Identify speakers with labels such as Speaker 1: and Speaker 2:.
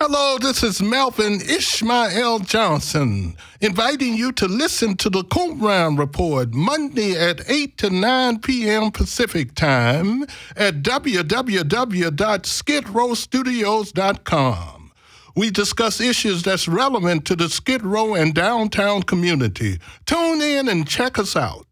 Speaker 1: Hello, this is Melvin Ishmael Johnson, inviting you to listen to the Court Round Report Monday at 8 to 9 p.m. Pacific Time at www.skidrowstudios.com. We discuss issues that's relevant to the Skid Row and downtown community. Tune in and check us out.